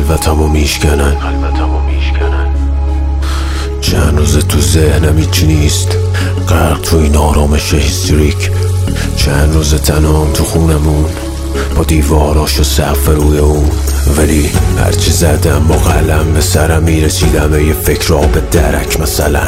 خلوتمو میشکنن. چند روز تو ذهنم هیچی نیست، غرق تو این آرامش هیستریک. چند روز تنهام تو خونمون با دیواراش و سقف روی اون، ولی هرچی زدم با قلم به سرم میرسیدم یه فکر را به درک مثلا.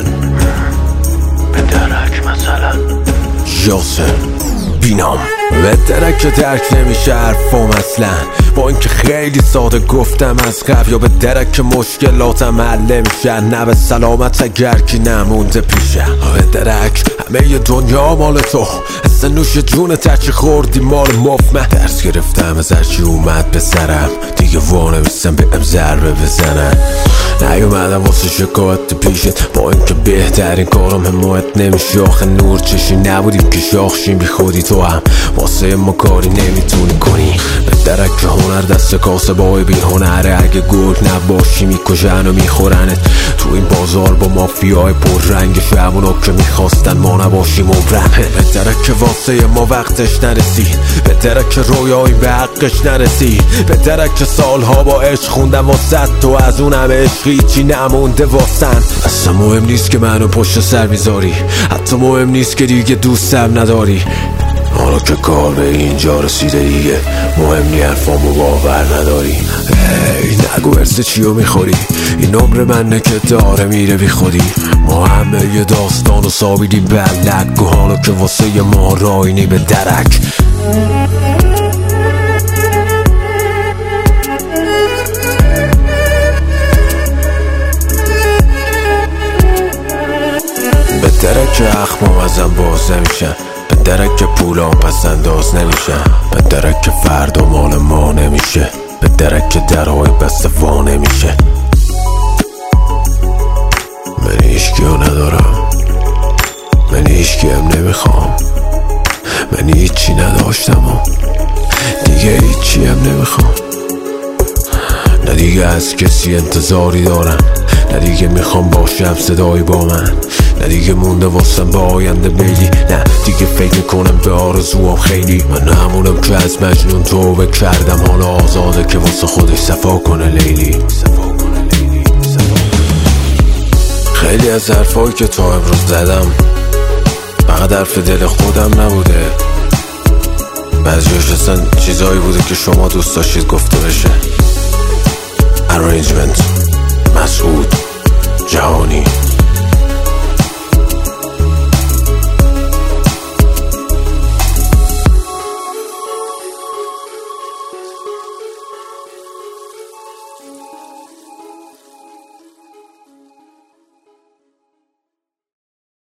یاسر بینام به درک درک نمیشه حرفم اصلا، با اینکه خیلی ساده گفتم از قبل. یا به درک مشکلاتم حل نمیشن، نه به سلامت اگر کی نمونده پیشه. به درک همه ی دنیا مال تو، اصلا نوش جون ترچی خوردی مال مفمه. درس گرفتم از هرچی اومد به سرم، دیگه وانمیستم به ام ضربه بزنن. نیومدم واسه شکایت پیشت، با اینکه بهترین کارم حمایت نمیشه. آخه نور چشی نبودیم که شاخشیم بی خودی، تو هم واسه ما کاری نمیتونی کنی. به درک هنر دست کاسه بای بی هنره، اگه گرگ نباشی میکشن و میخورنت. تو این بازار با مافیای پر رنگ شبونا که میخواستن ما نباشیم عمرن. به درک واسه ما وقتش نرسید، به درک رویایی به حقش نرسید. به درک سالها با عشق خوندم واسه تو، از اونم عشقی چی نمونده واسن. اصلا مهم نیست که منو پشت سر میذاری، حتی مهم نیست که دیگه دوستم نداری. حالا که کار به اینجا رسیده دیگه مهم نی حرفامو باور نداری. ای نگو ارز چیو میخوری، این عمر منه که داره میره بی خودی. ما همه یه داستانو سابیدیم بلک، و حالا که واسه ما راینی به درک. به درک اخمام ازم باز نمیشن، به درک که پولام پس انداز نمیشن. به درک که فردا مال ما نمیشه، به درک که درهای بسته وا نمیشه. من هیچکی ها ندارم، من هیچکی هم نمیخوام. من هیچی نداشتم و دیگه هیچی هم نمیخوام. نه دیگه از کسی انتظاری دارم، نه دیگه میخوام باشم صدایی با من. نه دیگه مونده واسم به آینده بیلی، نه دیگه فکر میکنم به آرزوام خیلی. من همونم که از مجنون توبه کردم، حالا آزاده که واسه خودش صفا کنه لیلی. خیلی از حرفایی که تا امروز زدم فقط حرف دل خودم نبوده، بعضیش اصلا چیزایی بوده که شما دوست داشتید گفته بشه. Arrangement